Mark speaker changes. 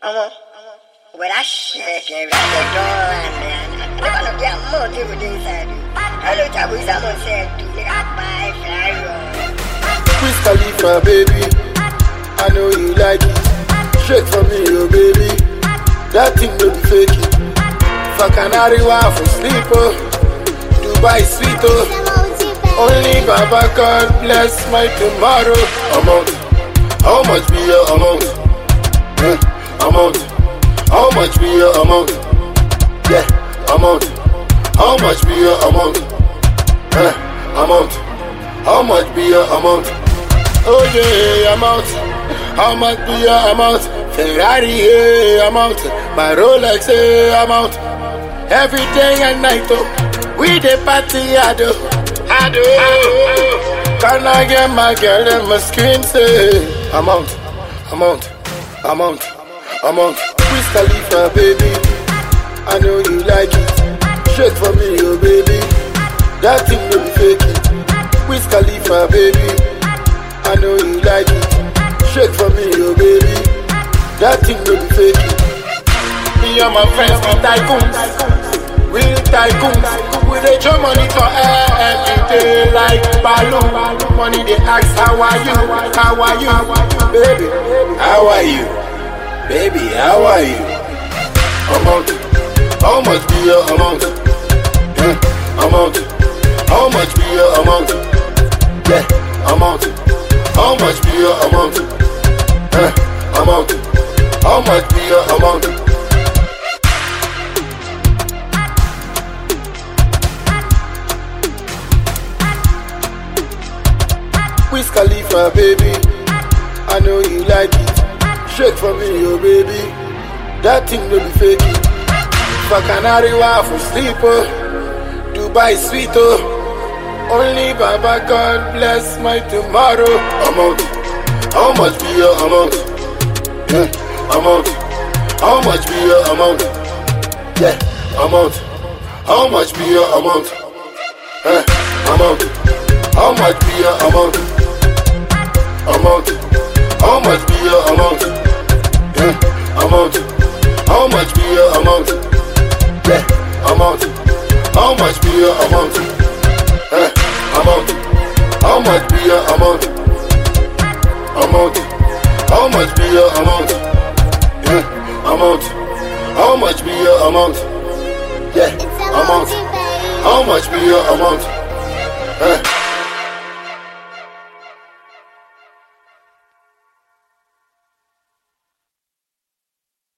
Speaker 1: Well, that shit came out the door, man. I don't want to get more people inside. I looked at what someone said, dude, I buy fly.
Speaker 2: Wiz Khalifa, baby, I know you like it. Shake for me, oh baby, that thing don't be fake it. For Canary Wharf for sleep, oh, Dubai sweet, oh. Only Baba God bless my tomorrow. Amount, how much be your amount? Amount, how much be your amount? Yeah, amount, how much be your amount? Amount, how much be your amount? Oh yeah, amount, how much be your amount? Ferrari, yeah, amount, my Rolex, yeah, amount. Every day and night, oh, we the party, I do. Can I get my girl in my screen, say amount. Wiz Khalifa, baby, I know you like it. Shake for me, oh baby, that thing don't be fake it. Wiz Khalifa, baby, I know you like it. Shake for me, oh baby, that thing don't be fake it. Me and my friends, we tycoons, real tycoons. We dey throw money for air every day like balloon. Money they ask, how are you? How are you? Baby, how are you? Baby, how are you? Amount, how much be your amount? Amount, how much be your amount? Yeah, amount, how much be your amount? Amount, how much be your amount? Wiz Khalifa, baby, I know you like it. Shake for me, oh baby, that thing don't be fake it. For Canary Wharf for sleep, oh, Dubai sweet, oh. Only Baba God bless my tomorrow. Amount, how much be your amount? Amount, how much be your amount? Yeah, amount, how much be your amount? Amount, how much be your amount? Amount, how much be your amount? Amount, how much be your amount? Yeah, amount, how much be your amount? Amount, how much be your amount? Amount, how much be your amount? Amount, how much be your amount? Yeah, amount, how much be your amount?